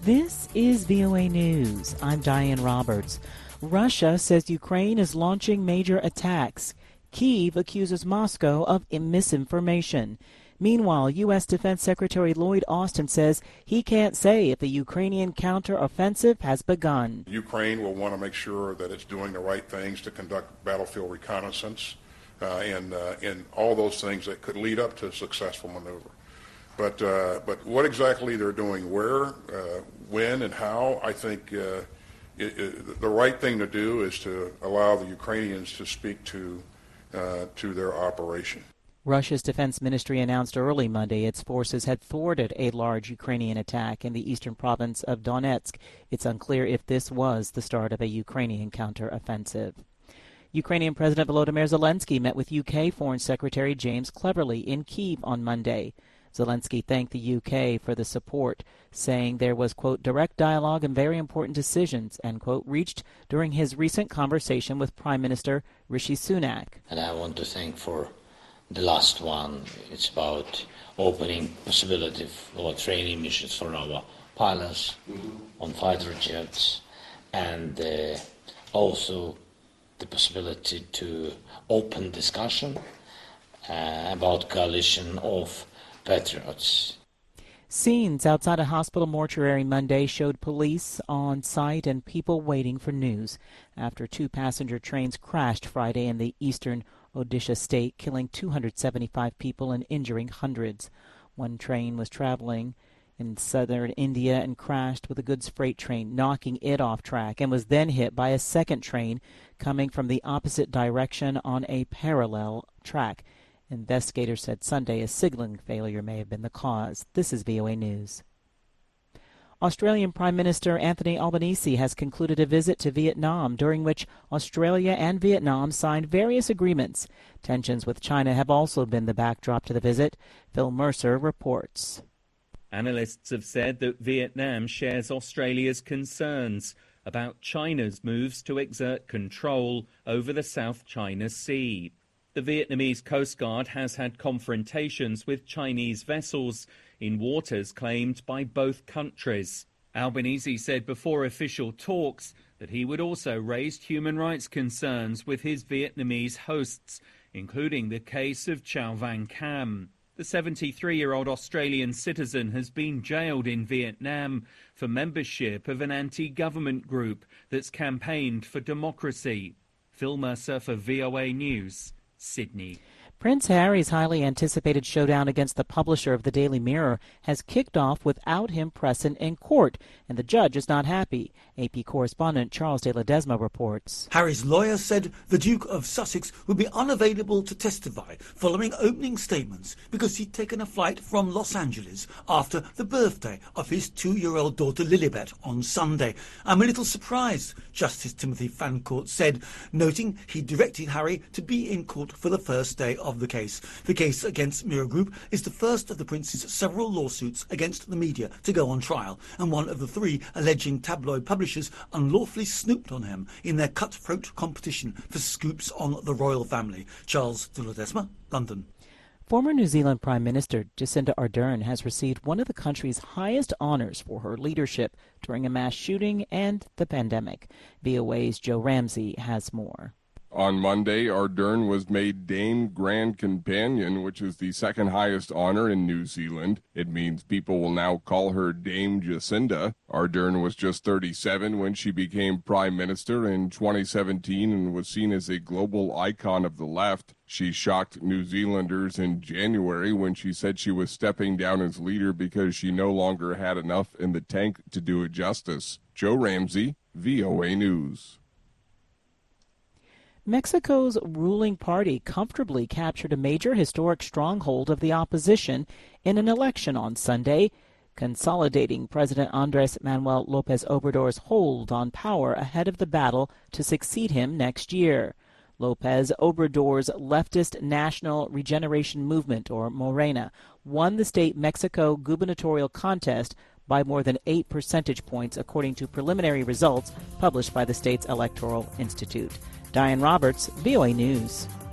This is VOA News. I'm Diane Roberts. Russia says Ukraine is launching major attacks. Kyiv accuses Moscow of misinformation. Meanwhile, U.S. Defense Secretary Lloyd Austin says he can't say if the Ukrainian counteroffensive has begun. Ukraine will want to make sure that it's doing the right things to conduct battlefield reconnaissance and all those things that could lead up to a successful maneuver. But what exactly they're doing, where, when, and how, I think the right thing to do is to allow the Ukrainians to speak to their operation. Russia's defense ministry announced early Monday its forces had thwarted a large Ukrainian attack in the eastern province of Donetsk. It's unclear if this was the start of a Ukrainian counteroffensive. Ukrainian President Volodymyr Zelensky met with UK Foreign Secretary James Cleverly in Kyiv on Monday. Zelensky thanked the UK for the support, saying there was, quote, direct dialogue and very important decisions, end quote, reached during his recent conversation with Prime Minister Rishi Sunak. And I want to thank for the last one. It's about opening possibility for training missions for our pilots on fighter jets, and also the possibility to open discussion about coalition of patriots. Scenes outside a hospital mortuary Monday showed police on site and people waiting for news after two passenger trains crashed Friday in the eastern Odisha state, killing 275 people and injuring hundreds. One train was traveling in southern India and crashed with a goods freight train, knocking it off track, and was then hit by a second train coming from the opposite direction on a parallel track. Investigators said Sunday a signaling failure may have been the cause. This is VOA News. Australian Prime Minister Anthony Albanese has concluded a visit to Vietnam, during which Australia and Vietnam signed various agreements. Tensions with China have also been the backdrop to the visit. Phil Mercer reports. Analysts have said that Vietnam shares Australia's concerns about China's moves to exert control over the South China Sea. The Vietnamese Coast Guard has had confrontations with Chinese vessels in waters claimed by both countries. Albanese said before official talks that he would also raise human rights concerns with his Vietnamese hosts, including the case of Chow Van Cam. The 73-year-old Australian citizen has been jailed in Vietnam for membership of an anti-government group that's campaigned for democracy. Phil Mercer for VOA News, Sydney. Prince Harry's highly anticipated showdown against the publisher of the Daily Mirror has kicked off without him present in court, and the judge is not happy. AP correspondent Charles de Ledesma reports. Harry's lawyer said the Duke of Sussex would be unavailable to testify following opening statements because he'd taken a flight from Los Angeles after the birthday of his 2-year-old daughter Lilibet on Sunday. I'm a little surprised, Justice Timothy Fancourt said, noting he directed Harry to be in court for the first day of the case. The case against Mirror Group is the first of the Prince's several lawsuits against the media to go on trial, and one of the 3 alleging tabloid publishers unlawfully snooped on him in their cutthroat competition for scoops on the royal family. Charles de Ledesma, London. Former New Zealand Prime Minister Jacinda Ardern has received one of the country's highest honors for her leadership during a mass shooting and the pandemic. VOA's Joe Ramsey has more. On Monday, Ardern was made Dame Grand Companion, which is the second highest honor in New Zealand. It means people will now call her Dame Jacinda. Ardern was just 37 when she became Prime Minister in 2017 and was seen as a global icon of the left. She shocked New Zealanders in January when she said she was stepping down as leader because she no longer had enough in the tank to do it justice. Joe Ramsey, VOA News. Mexico's ruling party comfortably captured a major historic stronghold of the opposition in an election on Sunday, consolidating President Andrés Manuel López Obrador's hold on power ahead of the battle to succeed him next year. López Obrador's leftist National Regeneration Movement, or Morena, won the state Mexico gubernatorial contest by more than 8 percentage points, according to preliminary results published by the state's Electoral Institute. Diane Roberts, VOA News.